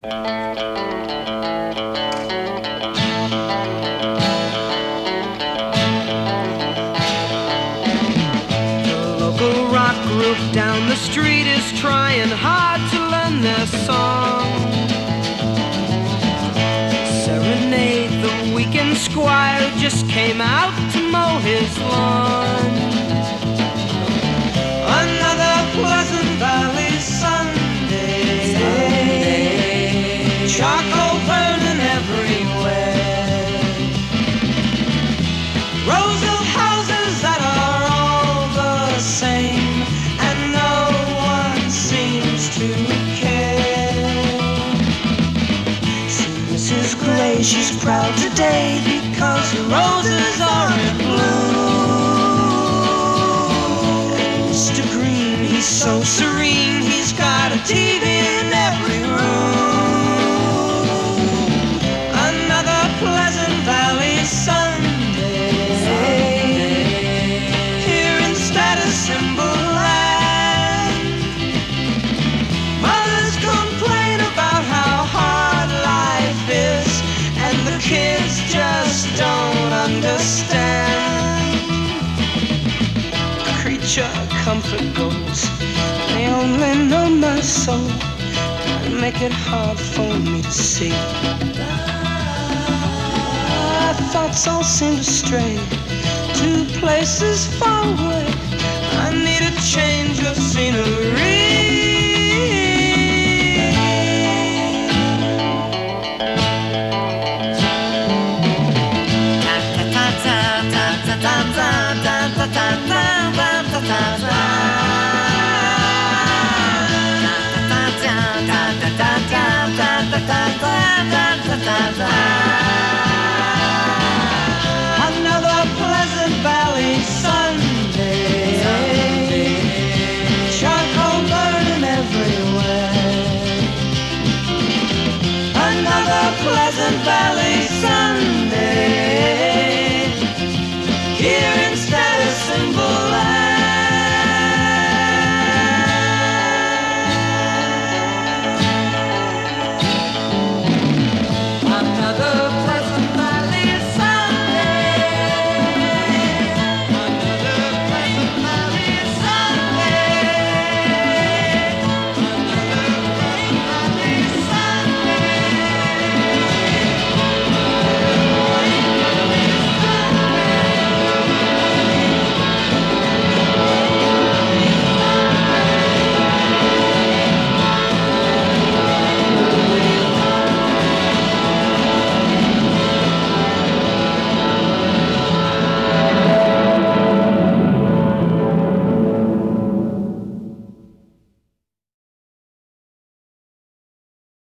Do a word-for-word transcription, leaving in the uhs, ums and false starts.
local rock group down the street is trying hard to learn their song. Serenade the weekend squire who just came out to mow his lawn. Another Pleasant Valley Sunday, Sunday. Charcoal burning everywhere, rows of houses that are all the same, and no one seems to care. See Missus Gray, she's proud today because her roses are in bloom. And Mister Green, he's so serene, he's got a T V in every room. Another Pleasant Valley Sunday, here in Status Symbol Land. Mothers complain about how hard life is, and the kids just don't understand. Creature comfort goes, they only know my soul and make it hard for me to see. My thoughts all seem to stray to places far away. I need a change of scenery. Another Pleasant Valley Sunday, Sunday. Charcoal burning everywhere. Another Pleasant Valley